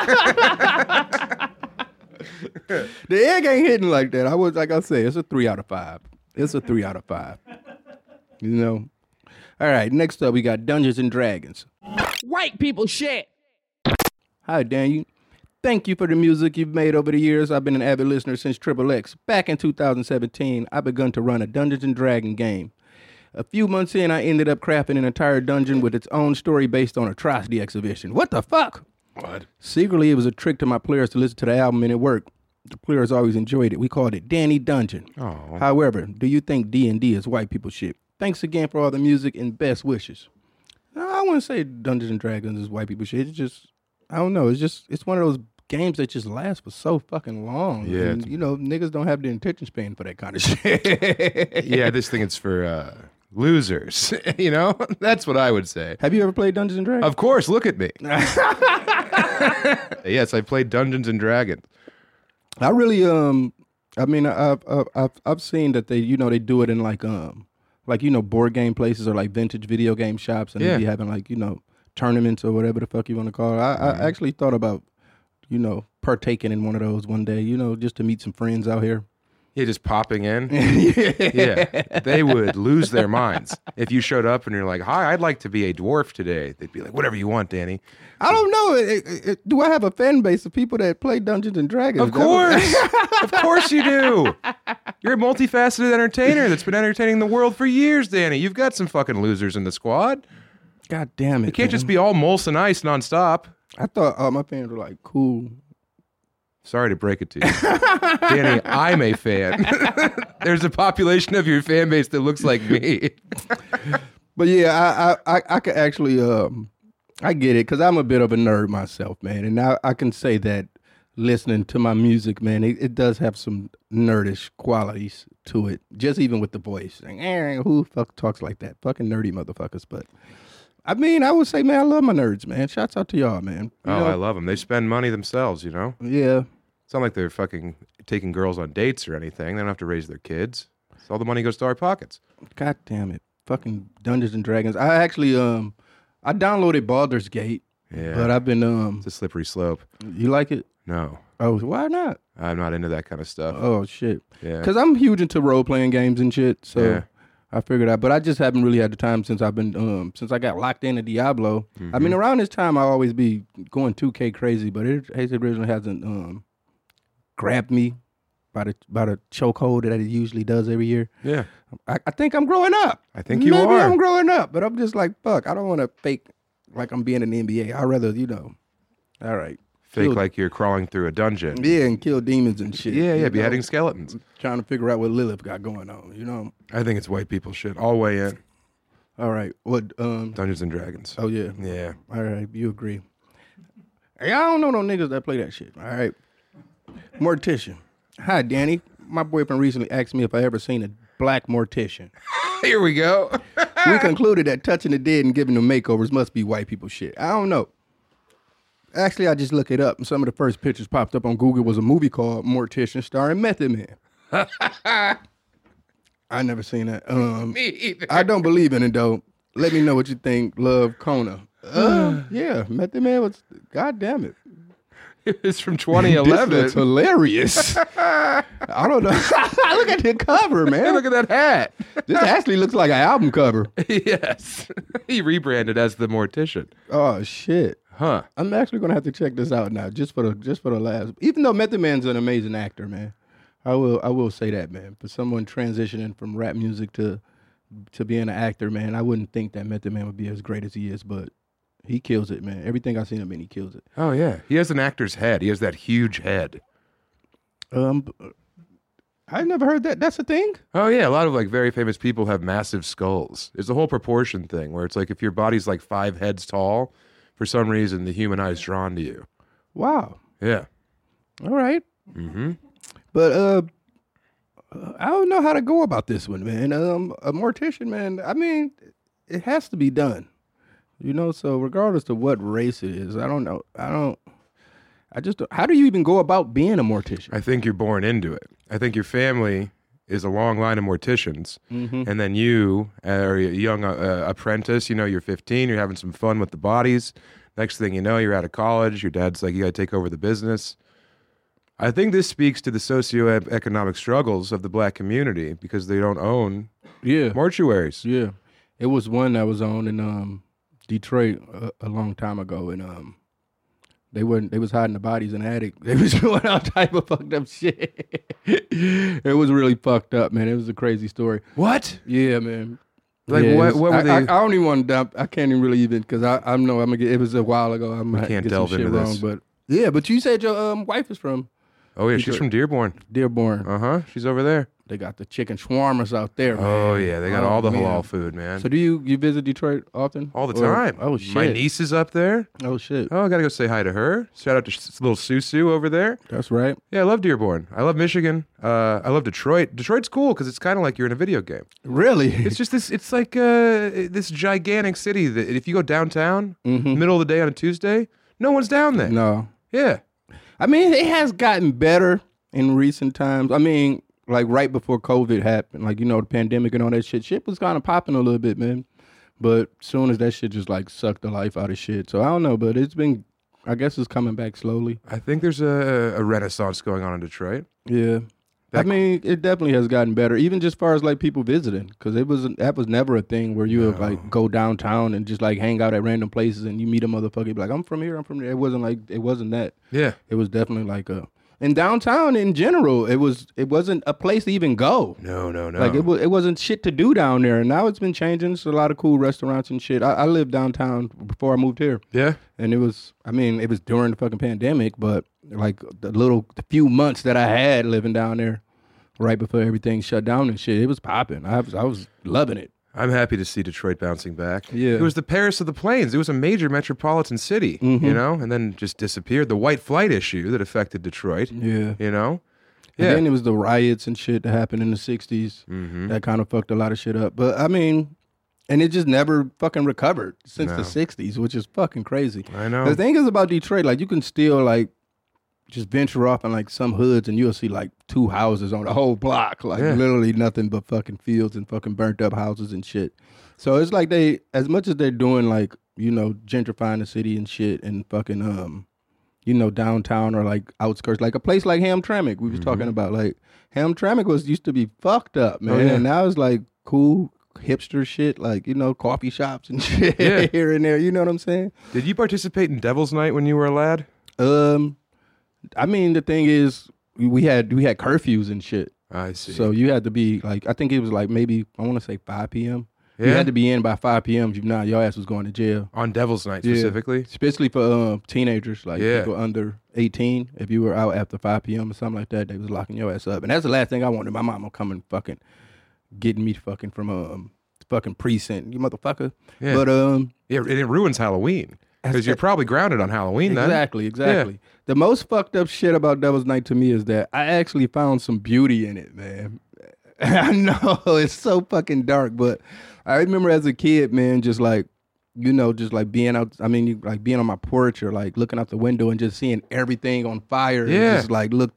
The egg ain't hitting like that. I was like I say, it's a three out of five. It's a three out of five. You know? All right, next up we got Dungeons and Dragons. White people shit. Hi, Daniel. Thank you for the music you've made over the years. I've been an avid listener since Triple X. Back in two thousand seventeen, I begun to run a Dungeons and Dragons game. A few months in, I ended up crafting an entire dungeon with its own story based on Atrocity Exhibition. What the fuck? What? Secretly, it was a trick to my players to listen to the album and it worked. The players always enjoyed it. We called it Danny Dungeon. Oh. However, do you think D and D is white people shit? Thanks again for all the music and best wishes. No, I wouldn't say Dungeons and Dragons is white people shit. It's just, I don't know. It's just, it's one of those games that just last for so fucking long. Yeah. And, you know, niggas don't have the attention span for that kind of shit. Yeah, this thing is for uh, losers. You know? That's what I would say. Have you ever played Dungeons and Dragons? Of course. Look at me. Yes, I played Dungeons and Dragons. I really, um, I mean, I've, I've, I've seen that they, you know, they do it in like, um, like, you know, board game places or like vintage video game shops, and yeah. they be having like, you know, tournaments or whatever the fuck you want to call it. I, mm-hmm. I actually thought about, you know, partaking in one of those one day, you know, just to meet some friends out here. Yeah, just popping in. yeah. yeah. They would lose their minds. If you showed up and you're like, hi, I'd like to be a dwarf today. They'd be like, whatever you want, Danny. I don't know. It, it, it, do I have a fan base of people that play Dungeons and Dragons? Of course. Of course you do. You're a multifaceted entertainer that's been entertaining the world for years, Danny. You've got some fucking losers in the squad. God damn it. You can't man. just be all Molson Ice nonstop. I thought uh, my fans were like, cool. Sorry to break it to you. Danny, I'm a fan. There's a population of your fan base that looks like me. But yeah, I I, I, I could actually, um, I get it, because I'm a bit of a nerd myself, man. And I, I can say that listening to my music, man, it, it does have some nerdish qualities to it. Just even with the voice. Like, eh, who fuck talks like that? Fucking nerdy motherfuckers. But I mean, I would say, man, I love my nerds, man. Shouts out to y'all, man. You oh, know? I love them. They spend money themselves, you know? Yeah. It's not like they're fucking taking girls on dates or anything. They don't have to raise their kids. So all the money goes to our pockets. God damn it. Fucking Dungeons and Dragons. I actually, um, I downloaded Baldur's Gate. Yeah. But I've been, um. It's a slippery slope. You like it? No. Oh, why not? I'm not into that kind of stuff. Oh, shit. Yeah. Because I'm huge into role-playing games and shit, so yeah. I figured out. But I just haven't really had the time since I've been, um, since I got locked into Diablo. Mm-hmm. I mean, around this time, I always be going two K crazy, but it, it originally hasn't, um, grabbed me by the by the chokehold that it usually does every year. Yeah. I, I think I'm growing up. I think you Maybe are. I'm growing up, but I'm just like, fuck, I don't want to fake like I'm being in the N B A. I'd rather, you know, all right. Fake kill, like you're crawling through a dungeon. Yeah, and kill demons and shit. Yeah, yeah, know? beheading skeletons. Trying to figure out what Lilith got going on, you know? I think it's white people shit. All way in. All right. What, um... Dungeons and Dragons. Oh, yeah. Yeah. All right, you agree. Hey, I don't know no niggas that play that shit. All right. Mortician. Hi, Danny. My boyfriend recently asked me if I ever seen a black mortician. Here we go. We concluded that touching the dead and giving them makeovers must be white people shit. I don't know. Actually, I just looked it up, and some of the first pictures popped up on Google was a movie called Mortician starring Method Man. I never seen that. Um, Me either. I don't believe in it, though. Let me know what you think. Love, Kona. Uh, Uh, yeah, Method Man was. God damn it. It's from twenty eleven. This looks hilarious. I don't know. Look at the cover, man. Look at that hat. This actually looks like an album cover. Yes. He rebranded as the Mortician. Oh shit. Huh. I'm actually gonna have to check this out now, just for the just for the last. Even though Method Man's an amazing actor, man, I will I will say that, man. For someone transitioning from rap music to to being an actor, man, I wouldn't think that Method Man would be as great as he is, but he kills it, man. Everything I've seen him in, he kills it. Oh yeah, he has an actor's head. He has that huge head. Um, I never heard that. That's a thing. Oh yeah, a lot of like very famous people have massive skulls. It's a whole proportion thing where it's like if your body's like five heads tall, for some reason the human eye is drawn to you. Wow. Yeah. All right. Mm-hmm. But uh, I don't know how to go about this one, man. Um, a mortician, man. I mean, it has to be done. You know, so regardless of what race it is, I don't know. I don't. I just. Don't, how do you even go about being a mortician? I think you're born into it. I think your family is a long line of morticians, mm-hmm. and then you are a young uh, apprentice. You know, you're fifteen. You're having some fun with the bodies. Next thing you know, you're out of college. Your dad's like, you got to take over the business. I think this speaks to the socioeconomic struggles of the black community because they don't own yeah mortuaries. Yeah, it was one that was on in um. Detroit a, a long time ago, and um, they weren't. They was hiding the bodies in the attic. They was doing all type of fucked up shit. It was really fucked up, man. It was a crazy story. What? Yeah, man. Like yeah, what? Was, what were I, they? I, I don't even want to dump. I can't even really even because I I know I'm gonna get. It was a while ago. I'm we can't get delve some shit into wrong, this. but yeah. But you said your um wife is from. Oh yeah, Detroit. she's from Dearborn. Dearborn. Uh huh. She's over there. They got the chicken shawarmas out there, man. Oh yeah, they got oh, all the man. halal food, man. So do you you visit Detroit often? All the Or- time. oh shit. My niece is up there. Oh shit. Oh, I gotta go say hi to her. Shout out to s- little Susu over there. That's right. Yeah, I love Dearborn. I love Michigan. Uh, I love Detroit. Detroit's cool because it's kind of like you're in a video game. Really? It's just this. It's like uh, this gigantic city that if you go downtown, Mhm. middle of the day on a Tuesday, no one's down there. No. Yeah. I mean, it has gotten better in recent times. I mean, like right before COVID happened, like, you know, the pandemic and all that shit, shit was kind of popping a little bit, man. But soon as that shit just like sucked the life out of shit. So I don't know, but it's been, I guess it's coming back slowly. I think there's a, a renaissance going on in Detroit. Yeah. That- I mean, it definitely has gotten better, even just far as like people visiting, because it was that was never a thing where you would like go downtown and just like hang out at random places and you meet a motherfucker, you be like, I'm from here, I'm from there. It wasn't like it wasn't that. Yeah. It was definitely like a. And downtown in general, it was it wasn't a place to even go. No, no, no. Like it was it wasn't shit to do down there. And now it's been changing. It's a lot of cool restaurants and shit. I, I lived downtown before I moved here. Yeah. And it was, I mean, it was during the fucking pandemic, but like the little the few months that I had living down there, right before everything shut down and shit, it was popping. I was I was loving it. I'm happy to see Detroit bouncing back. Yeah. It was the Paris of the Plains. It was a major metropolitan city, Mhm. you know, and then just disappeared. The white flight issue that affected Detroit, Yeah. you know? And Yeah. then it was the riots and shit that happened in the sixties. Mhm. That kind of fucked a lot of shit up. But I mean, and it just never fucking recovered since No. the sixties, which is fucking crazy. I know. The thing is about Detroit, like you can still like just venture off in like some hoods and you'll see like two houses on the whole block. Like Yeah. literally nothing but fucking fields and fucking burnt up houses and shit. So it's like they, as much as they're doing like, you know, gentrifying the city and shit and fucking, um, you know, downtown or like outskirts, like a place like Hamtramck we was Mm-hmm. talking about. Like Hamtramck was used to be fucked up, man. Oh, yeah. And now it's like cool hipster shit, like, you know, coffee shops and shit Yeah. here and there. You know what I'm saying? Did you participate in Devil's Night when you were a lad? Um, I mean, the thing is, we had we had curfews and shit. I see. So you had to be like, I think it was like maybe I want to say five p.m. You Yeah? had to be in by five p.m. If not, your ass was going to jail. On Devil's Night Yeah. specifically? Especially for um, teenagers, like Yeah. people under eighteen. If you were out after five p.m. or something like that, they was locking your ass up. And that's the last thing I wanted. My mama coming fucking getting me fucking from um fucking precinct, you motherfucker. Yeah. But um, Yeah, and it ruins Halloween. Because That's you're it. probably grounded on Halloween then. Exactly, exactly. The most fucked up shit about Devil's Night to me is that I actually found some beauty in it, man. I know it's so fucking dark, but I remember as a kid, man, just like, you know, just like being out, I mean, like being on my porch or like looking out the window and just seeing everything on fire. Yeah. And just like looked at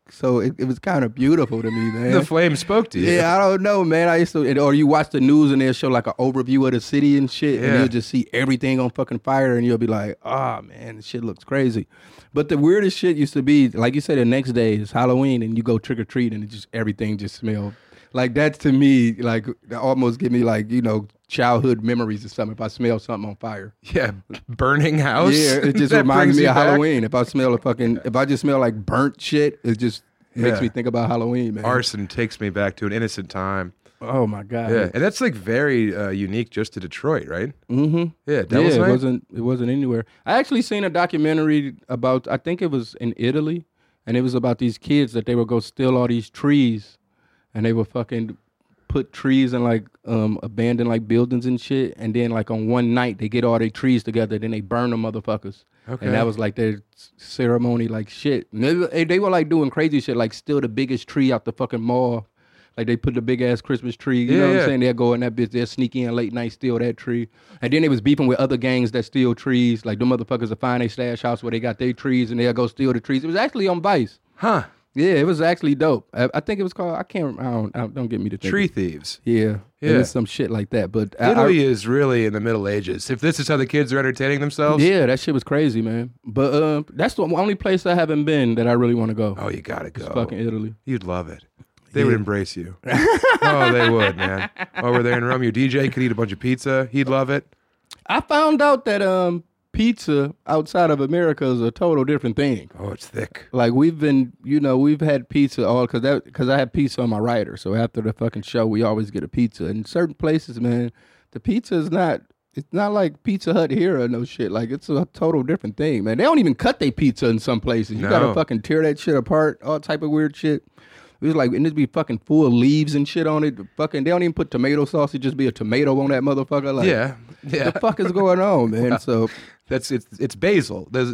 so it, it was kind of beautiful to me, man. The flame spoke to you. Yeah, I don't know, man. I used to, or you watch the news and they'll show like an overview of the city and shit, Yeah. and you'll just see everything on fucking fire, and you'll be like, oh man, this shit looks crazy. But the weirdest shit used to be, like you said, the next day is Halloween, and you go trick or treat, and it just everything just smelled like that. To me, like almost give me like you know childhood memories or something. If I smell something on fire, Yeah, burning house. yeah, it just That reminds brings me you of back. Halloween. If I smell a fucking, if I just smell like burnt shit, it just makes Yeah. me think about Halloween, man. Arson takes me back to an innocent time. Oh my god. Yeah, and that's like very uh, unique just to Detroit, right? Mm-hmm. Yeah, Yeah, Devil's it Night? wasn't. It wasn't anywhere. I actually seen a documentary about. I think it was in Italy, and it was about these kids that they would go steal all these trees, and they would fucking put trees in like um abandoned like buildings and shit, and then like on one night they get all their trees together, then they burn them motherfuckers. Okay. And that was like their c- ceremony, like shit. And they, were- they were like doing crazy shit, like steal the biggest tree out the fucking mall. Like they put the big ass Christmas tree, you Yeah, know what yeah. I'm saying? They'll go in that bitch, they'll sneak in late night, steal that tree. And then they was beefing with other gangs that steal trees. Like them motherfuckers will find a stash house where they got their trees and they'll go steal the trees. It was actually on Vice. Huh. Yeah, it was actually dope. I, I think it was called, I can't, I don't, I don't, don't get me to think. Tree thieves. Yeah. It Yeah. was some shit like that. But I- I- Italy is really in the Middle Ages. If this is how the kids are entertaining themselves, yeah, that shit was crazy, man. But uh, that's the only place I haven't been that I really want to go. oh, you gotta go. It's fucking Italy. You'd love it. They would Yeah. embrace you. Oh, they would, man. Over there in Rome, your D J could eat a bunch of pizza. He'd love it. I found out that um pizza outside of America is a total different thing. Oh, it's thick. Like we've been, you know, we've had pizza all because that because I have pizza on my rider. So after the fucking show, we always get a pizza. And in certain places, man, the pizza is not. It's not like Pizza Hut here or no shit. Like it's a total different thing, man. They don't even cut their pizza in some places. You No. gotta fucking tear that shit apart. All type of weird shit. It was like, and it'd be fucking full of leaves and shit on it. Fucking, they don't even put tomato sauce. It just be a tomato on that motherfucker. Like, Yeah, yeah. the fuck is going on, man? So That's it's it's basil. There's,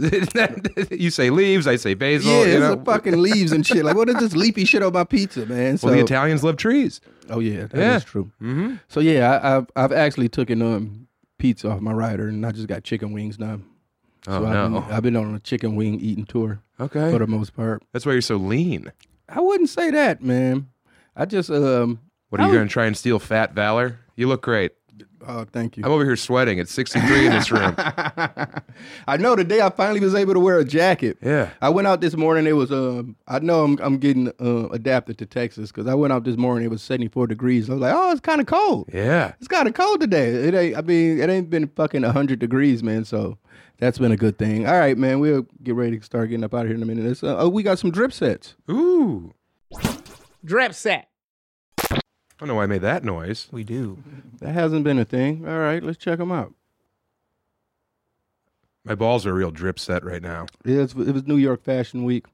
you say leaves, I say basil. yeah, you it's know? a fucking leaves and shit. Like, what is this leafy shit on my pizza, man? So, Well, the Italians love trees. oh yeah, that is Yeah. true. Mm-hmm. So yeah, I, I've I've actually taken um pizza off my rider, and I just got chicken wings now. Oh so I've no. been, I've been on a chicken wing eating tour Okay. for the most part. That's why you're so lean. I wouldn't say that, man. I just um. What are I you would- going to try and steal fat valor? You look great. Oh, thank you. I'm over here sweating. It's sixty-three in this room. I know the day I finally was able to wear a jacket. Yeah. I went out this morning. It was um. I know I'm I'm getting uh, adapted to Texas because I went out this morning. It was seventy-four degrees. I was like, oh, it's kind of cold. Yeah. It's kind of cold today. It ain't. I mean, it ain't been fucking one hundred degrees, man. So that's been a good thing. All right, man. We'll get ready to start getting up out of here in a minute. It's, uh, oh, we got some drip sets. Ooh. Drip set. I don't know why I made that noise. We do. That hasn't been a thing. All right, let's check them out. My balls are a real drip set right now. Yeah, it's, it was New York Fashion Week.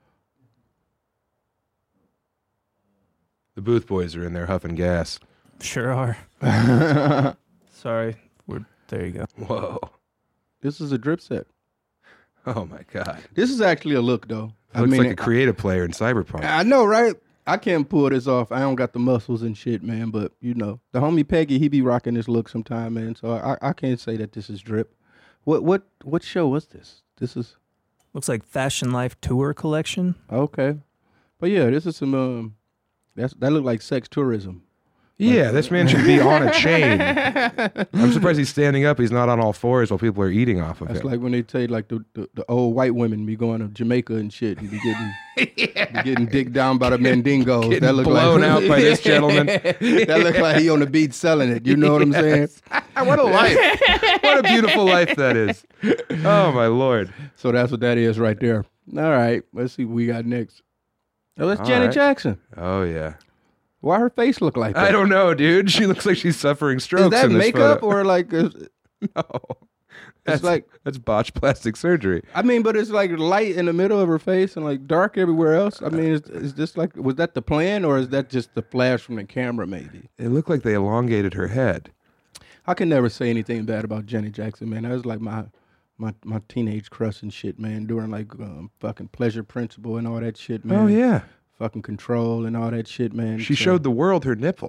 The Booth Boys are in there huffing gas. Sure are. Sorry. We're there you go. Whoa. This is a drip set. Oh my God. This is actually a look, though. It looks like a creative player in Cyberpunk. I know, right? I can't pull this off. I don't got the muscles and shit, man. But you know, the homie Peggy, he be rocking this look sometime, man. So I, I can't say that this is drip. What what what show was this? This is Looks like Fashion Life Tour Collection. okay, but yeah, this is some um, that's that look like sex tourism. Yeah, this man should be on a chain. I'm surprised he's standing up. He's not on all fours while people are eating off of That's him. like when they say like the, the, the old white women be going to Jamaica and shit and be getting be getting dicked down by the mandingos. Getting that look blown like, out by this gentleman. That look like he on the beach selling it. You know what I'm saying? What a life. What a beautiful life that is. Oh, my Lord. So that's what that is right there. All right, let's see what we got next. Oh, that's All Janet right. Jackson. Oh, yeah. Why her face look like that? I don't know, dude. She looks like she's suffering strokes Is that in this makeup photo. or like? Is, No. That's like- that's botched plastic surgery. I mean, but it's like light in the middle of her face and like dark everywhere else. I mean, is, is this like was that the plan or is that just the flash from the camera? Maybe. It looked like they elongated her head. I can never say anything bad about Janet Jackson, man. That was like my my my teenage crush and shit, man. During like um, fucking Pleasure Principle and all that shit, man. Oh, yeah. Fucking Control and all that shit, man. She So- showed the world her nipple.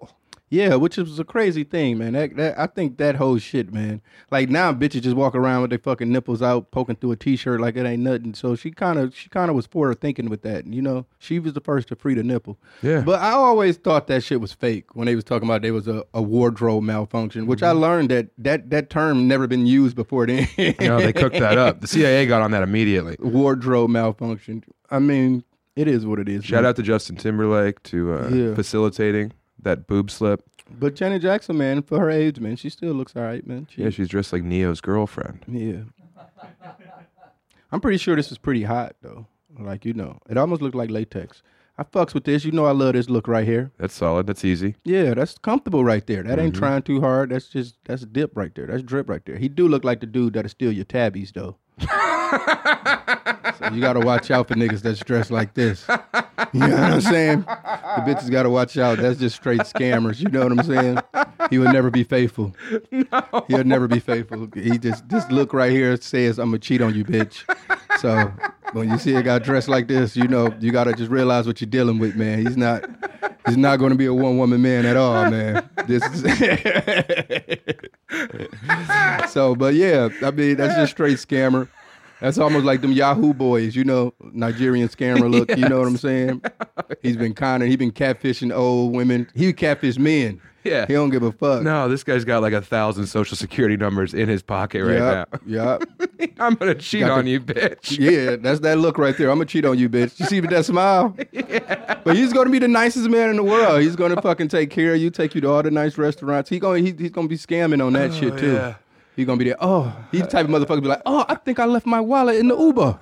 Yeah, which is a crazy thing, man. That, that I think that whole shit, man. Like now, bitches just walk around with their fucking nipples out, poking through a t-shirt like it ain't nothing. So she kind of, she kind of was forward thinking with that. You know, she was the first to free the nipple. Yeah. But I always thought that shit was fake when they was talking about there was a, a wardrobe malfunction, which I learned that that that term never been used before then. No, they cooked that up. The C I A got on that immediately. Wardrobe malfunction. I mean, it is what it is. Shout man. out to Justin Timberlake to uh, Yeah. facilitating that boob slip. But Janet Jackson, man, for her age, man, she still looks all right, man. She, Yeah, she's dressed like Neo's girlfriend. Yeah. I'm pretty sure this is pretty hot, though. Like, you know, it almost looked like latex. I fucks with this. You know I love this look right here. That's solid. That's easy. Yeah, that's comfortable right there. That ain't Mhm. trying too hard. That's just, that's dip right there. That's drip right there. He do look like the dude that'll steal your tabbies, though. So you got to watch out for niggas that's dressed like this. You know what I'm saying? The bitches got to watch out. That's just straight scammers. You know what I'm saying? He would never be faithful. No. He'll never be faithful. He just, this look right here says, I'm going to cheat on you, bitch. So when you see a guy dressed like this, you know, you got to just realize what you're dealing with, man. He's not, he's not going to be a one-woman man at all, man. This is so, but yeah, I mean, that's just straight scammer. That's almost like them Yahoo boys, you know, Nigerian scammer look. Yes. You know what I'm saying? He's been conning, he's been catfishing old women. He catfish men. Yeah. He don't give a fuck. No, this guy's got like a thousand social security numbers in his pocket right yep, now. Yep. I'm going to cheat got on the, you, bitch. Yeah, that's that look right there. I'm going to cheat on you, bitch. You see with that smile? Yeah. But he's going to be the nicest man in the world. He's going to fucking take care of you, take you to all the nice restaurants. He going, he, he's going to be scamming on that oh, shit, too. Yeah. He's going to be there. Oh, he's the type of motherfucker be like, oh, I think I left my wallet in the Uber.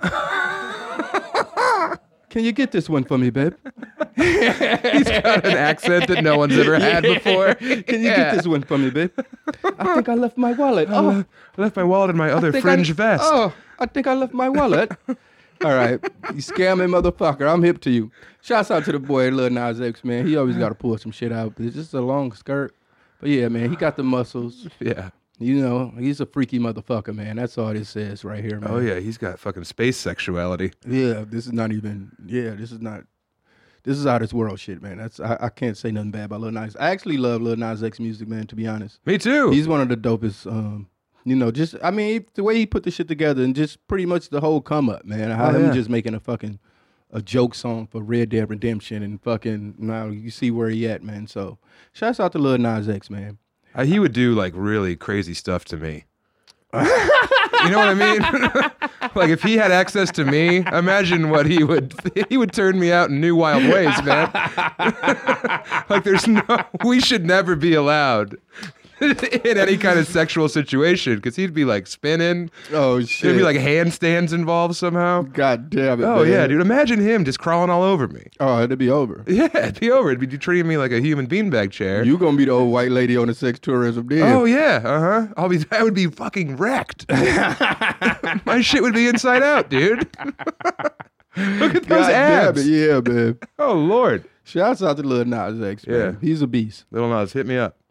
Can you get this one for me, babe? He's got an accent that no one's ever had before. Can you yeah. get this one for me, babe? I think I left my wallet. Oh, I left my wallet in my other fringe I, vest. Oh, I think I left my wallet. All right, you scamming motherfucker. I'm hip to you. Shouts out to the boy, Lil Nas X, man. He always got to pull some shit out. It's just a long skirt. But yeah, man, he got the muscles. Yeah. You know, he's a freaky motherfucker, man. That's all this says right here, man. Oh, yeah, he's got fucking space sexuality. Yeah, this is not even, yeah, this is not, this is out of this world shit, man. That's I, I can't say nothing bad about Lil Nas. I actually love Lil Nas X music, man, to be honest. Me too. He's one of the dopest, um, you know, just, I mean, the way he put the shit together and just pretty much the whole come up, man. How oh, him yeah. just making a fucking, a joke song for Red Dead Redemption and fucking, now you see where he at, man. So, shouts out to Lil Nas X, man. Uh, he would do like really crazy stuff to me. You know what I mean? Like if he had access to me, imagine what he would, he would turn me out in new wild ways, man. Like there's no, we should never be allowed in any kind of sexual situation because he'd be like spinning. Oh shit! There'd be like handstands involved somehow. God damn it! Oh man. yeah, dude! Imagine him just crawling all over me. Oh, it'd be over. Yeah, it'd be over. It'd be treating me like a human beanbag chair. You gonna be the old white lady on the sex tourism deal? Oh yeah, uh huh. I'll be. I would be fucking wrecked. My shit would be inside out, dude. Look at those God abs. Damn it. Yeah, man. Oh Lord. Shouts out to Lil Nas X, man. Yeah, he's a beast. Lil Nas, hit me up.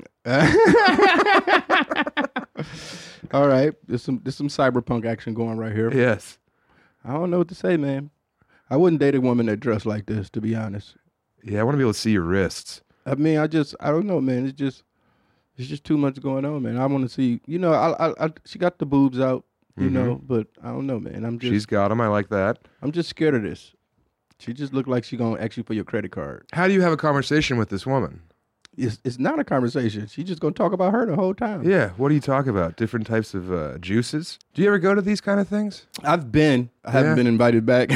All right, there's some there's some cyberpunk action going right here. Yes. I don't know what to say, man. I wouldn't date a woman that dressed like this, to be honest. Yeah, I want to be able to see your wrists. I mean, I just I don't know, man. It's just it's just too much going on, man. I want to see, you know, I, I, I she got the boobs out, you mm-hmm. know, but I don't know, man. I'm just she's got them. I like that. I'm just scared of this. She just looked like she gonna ask you for your credit card. How do you have a conversation with this woman? It's it's not a conversation. She's just gonna talk about her the whole time. Yeah. What do you talk about? Different types of uh, juices? Do you ever go to these kind of things? I've been. I haven't yeah. been invited back.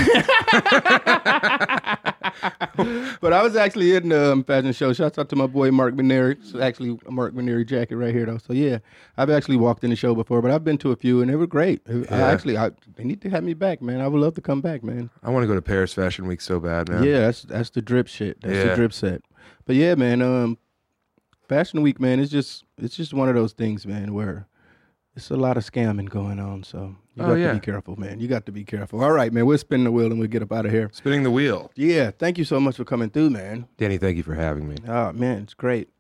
But I was actually in the um, fashion show. Shouts out to my boy Mark Maneri. It's actually a Mark Maneri jacket right here, though. So yeah, I've actually walked in the show before, but I've been to a few, and they were great. Yeah. I actually, I, they need to have me back, man. I would love to come back, man. I want to go to Paris Fashion Week so bad, man. Yeah, that's that's the drip shit. That's yeah. the drip set. But yeah, man. Um. Fashion Week, man, it's just it's just one of those things, man, where it's a lot of scamming going on. So you oh, got yeah. to be careful, man. You got to be careful. All right, man, we'll spin the wheel and we'll get up out of here. Spinning the wheel. Yeah, thank you so much for coming through, man. Danny, thank you for having me. Oh, man, it's great.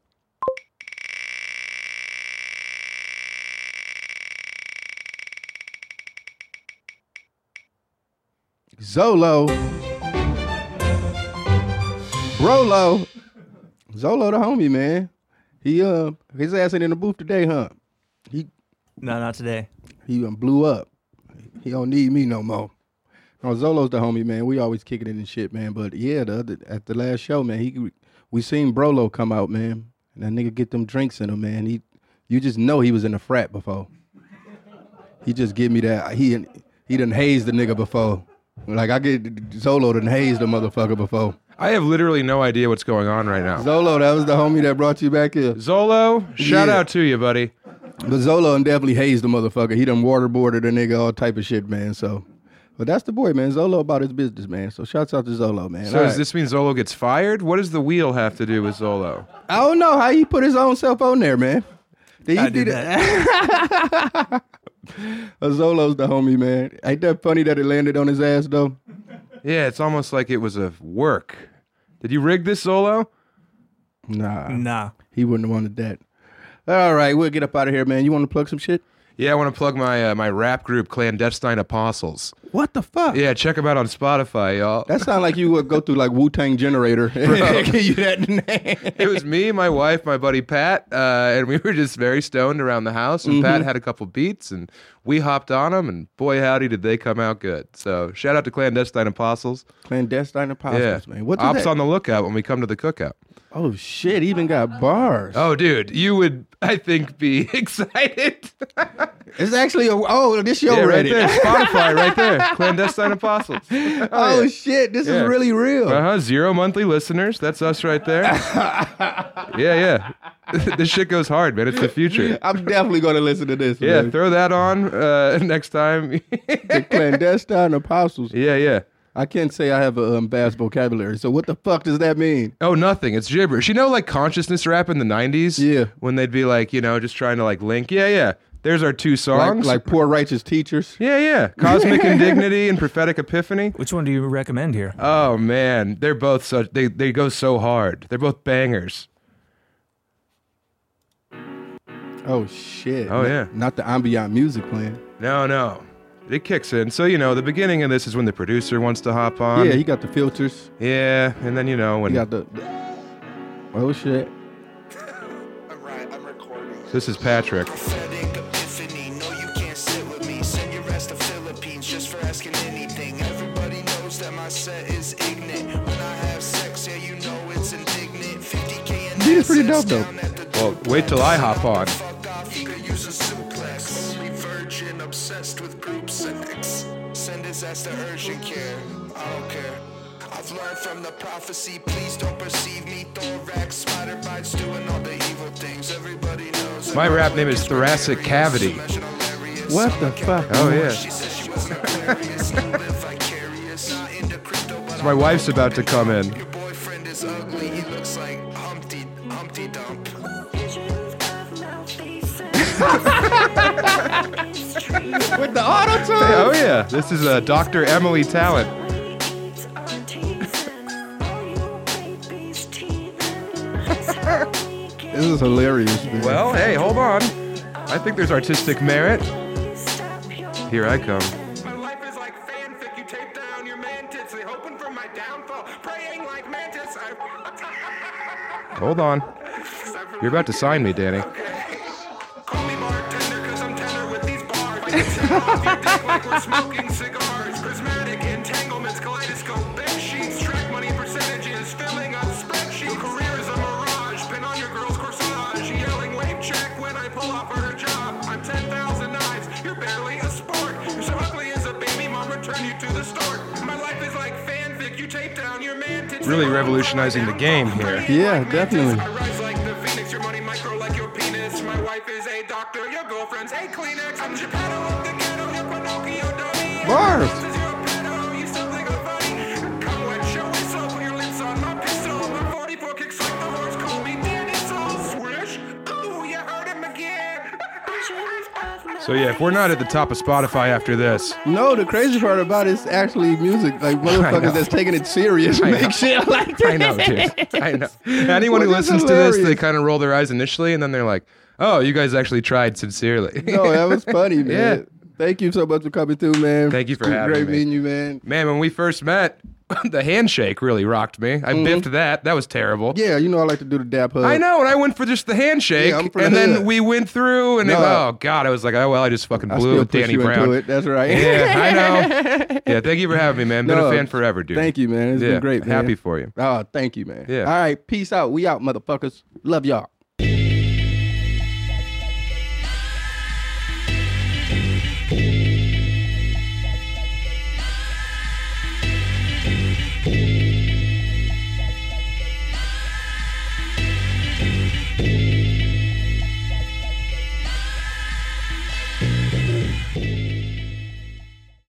Zolo. Brolo. Zolo the homie, man. He uh his ass ain't in the booth today, huh? He No, not today. he um, blew up. He don't need me no more. No, Zolo's the homie, man. We always kicking it and shit, man. But yeah, the other at the last show, man, he we seen Brolo come out, man. And that nigga get them drinks in him, man. He you just know he was in a frat before. He just give me that. He he done hazed the nigga before. Like I get Zolo done hazed the motherfucker before. I have literally no idea what's going on right now. Zolo, that was the homie that brought you back here. Zolo, shout Yeah. out to you, buddy. But Zolo done definitely hazed the motherfucker. He done waterboarded a nigga, all type of shit, man. So, but that's the boy, man. Zolo about his business, man. So shouts out to Zolo, man. So All does right. this mean Zolo gets fired? What does the wheel have to do with Zolo? I don't know how he put his own self on there, man. Did he I do did that? Uh, Zolo's the homie, man. Ain't that funny that it landed on his ass, though? Yeah, it's almost like it was a work. Did you rig this, Zolo? Nah. Nah. He wouldn't have wanted that. All right, we'll get up out of here, man. You want to plug some shit? Yeah, I want to plug my uh, my rap group, Clandestine Apostles. What the fuck? Yeah, check them out on Spotify, y'all. That sounds like you would go through like Wu-Tang Generator. Give you that name. It was me, my wife, my buddy Pat, uh, and we were just very stoned around the house. And Pat had a couple beats, and we hopped on them, and boy, howdy, did they come out good. So shout out to Clandestine Apostles. Clandestine Apostles, Yeah, man. What Ops that? on the lookout when we come to the cookout. Oh, shit. Even got bars. Oh, dude, you would, I think, be excited. It's actually a, oh, this show yeah, right ready. there, Spotify, right there, Clandestine Apostles. Oh, yeah. shit. This Yeah. is really real. Uh huh. Zero monthly listeners. That's us right there. yeah, yeah. This shit goes hard, man. It's the future. I'm definitely going to listen to this. Yeah, man. throw that on uh, next time. The Clandestine Apostles. yeah, yeah. I can't say I have a um, vast vocabulary. So what the fuck does that mean? Oh, nothing. It's gibberish. You know, like consciousness rap in the nineties? Yeah. When they'd be like, you know, just trying to like link. Yeah, yeah. There's our two Like, songs. like poor righteous teachers. yeah, yeah. Cosmic Indignity and Prophetic Epiphany. Which one do you recommend here? Oh, man. They're both such, they, they go so hard. They're both bangers. Oh shit. Oh, Not- yeah. Not the ambient music playing. No, no. It kicks in. So, you know, the beginning of this is when the producer wants to hop on. Yeah, he got the filters. Yeah, and then, you know, when He got the, the oh shit. I'm right, I'm recording. this is Patrick. Prophetic epiphany, no you can't sit with me. Send your ass to Philippines just for asking anything. Everybody knows that my set is ignorant. When I have sex, yeah you know it's indignant. fifty K and Dude, it's pretty dope, though. Well, wait till I hop on. Fuck off, you could use a suplex. Only virgin, obsessed with group sex. Send his ass to urgent care. I don't care. I've learned from the prophecy. Please don't perceive me. Thorax, spider bites, doing all the evil things. Everybody knows. My rap name is Thoracic Cavity. What the fuck? Oh, yeah. She said she was Aquarius. Don't live vicarious. Not into crypto, but So my wife's about to come in. your boyfriend is ugly. He looks like Humpty Humpty Dump. With the auto tune? Hey, oh, yeah. This is uh, Doctor Emily Talent. This is hilarious, man. Well, hey, hold on. I think there's artistic merit. Here I come. My life is like fanfic. You tape down your mantis. They hoping for my downfall. Praying like mantis. I... Hold on. You're about to sign me, Danny. Call me bartender because I'm tender with these bars. I can sit off your dick like we're smoking cigars. Prismatic entanglements, kaleidoscope, bed sheets, track money percentages, filling up spreadsheets. Your career is a mirage. Pin on your girl's corsage. Yelling wave check when I pull off for her job. I'm ten thousand knives. You're barely a sport. You're so ugly as a baby mom. Return you to the store. My life is like fanfic. You tape down your mantis. Really revolutionizing the game here. Yeah, definitely. I rise like the phoenix, your money micro like your penis. My wife is a doctor, your girlfriend's a Kleenex. I'm Geppetto of the ghetto, your Pinocchio dummy. Bars. This is your pedo, you still think I'm funny? Come wet, show whistle, put your lips on my pistol. My forty-four kicks like the horse, call me Danny Soul. Swish, ooh, you heard him again. So, yeah, if we're not at the top of Spotify after this, No, the crazy part about it is actually music. Like motherfuckers that's taking it serious I know. make shit like that. I know, dude. I know. Anyone who Well, that's listens to this, they hilarious. kind of roll their eyes initially, and then they're like, oh, you guys actually tried sincerely. No, that was funny, man. Yeah. Thank you so much for coming through, man. Thank you for Great having me. meeting you, man. Man, when we first met, the handshake really rocked me. I mm-hmm. biffed that. That was terrible. Yeah, you know I like to do the dap hug. I know, and I went for just the handshake, yeah, and the then hood. we went through, and no, it, oh god, I was like, oh well, I just fucking blew it with Danny you Brown. Into it. That's right. Yeah, I know. Yeah, thank you for having me, man. Been no, a fan forever, dude. Thank you, man. It's yeah, been great, man. Happy for you. Oh, thank you, man. Yeah. All right, peace out. We out, motherfuckers. Love y'all.